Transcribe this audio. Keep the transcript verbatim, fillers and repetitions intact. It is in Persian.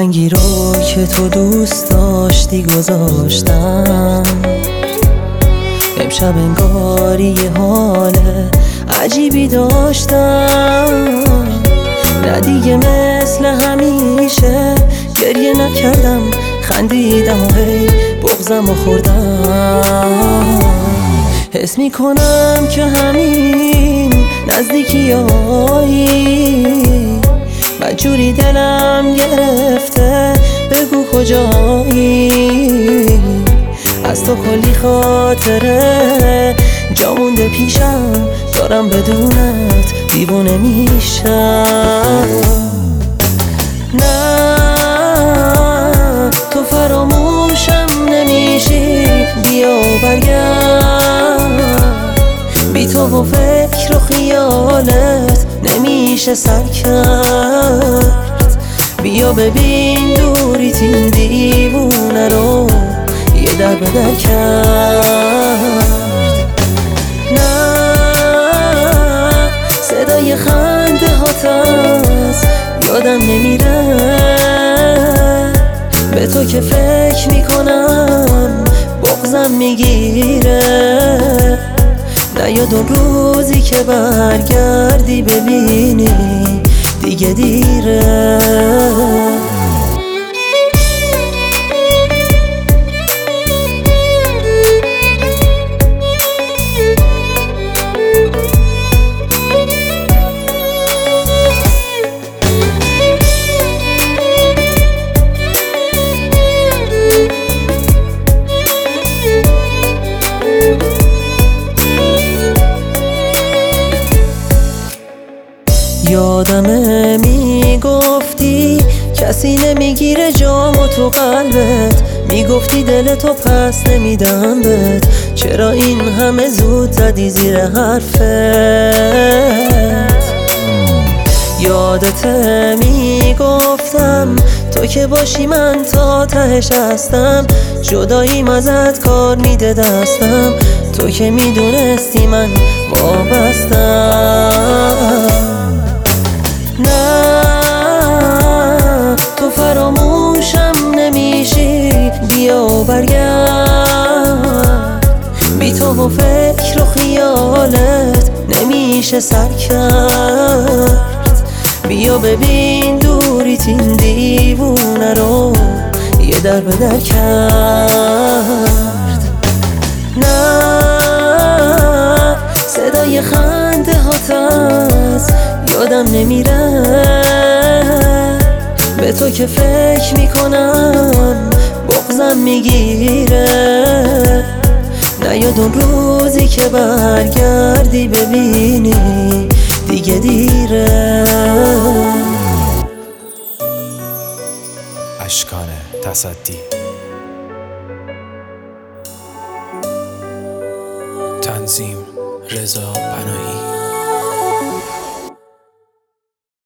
آهنگی رو که تو دوست داشتی گذاشتم. امشب انگاری یه حال عجیبی داشتم. نه دیگه مثل همیشه گریه نکردم، خندیدم و هی بغضم و خوردم. حس میکنم که همین نزدیکیایی بدجوری دلم گرفته، بگو کجایی؟ از تو کلی خاطره جا مونده پیشم، دارم بدونت دیوونه میشم. نه تو فراموشم نمیشی، بیا برگرد. بی تو و فکر و خیالت نمیشه سر کرد. بیا ببین دوریت این دیوونه رو یه در به در کرد. نه صدای خنده هات از یادم نمیره، به تو که فکر میکنم بغضم میگیره. نیاد اون روزی که برگردی ببینی دیگه دیره. یادمه میگفتی کسی نمیگیره جامو تو قلبت، میگفتی دلتو پس نمیدم بهت. چرا این همه زود زدی زیر حرفت؟ یادته میگفتم تو که باشی من تا تهش هستم، جداییم ازت کار میده دستم. تو که میدونستی من وابستم. نه تو فراموشم نمیشی، بیا برگرد. بی تو و فکر و خیالت نمیشه سر کرد. بیا ببین دوریت این دیوونه رو یه در به در کرد. نه صدای خنده هات از یادم نمیره، به تو که فکر میکنم بغضم میگیره. نیاد اون روزی که برگردی ببینی دیگه دیره. اشکان تصدی، تنظیم رضا پناهی.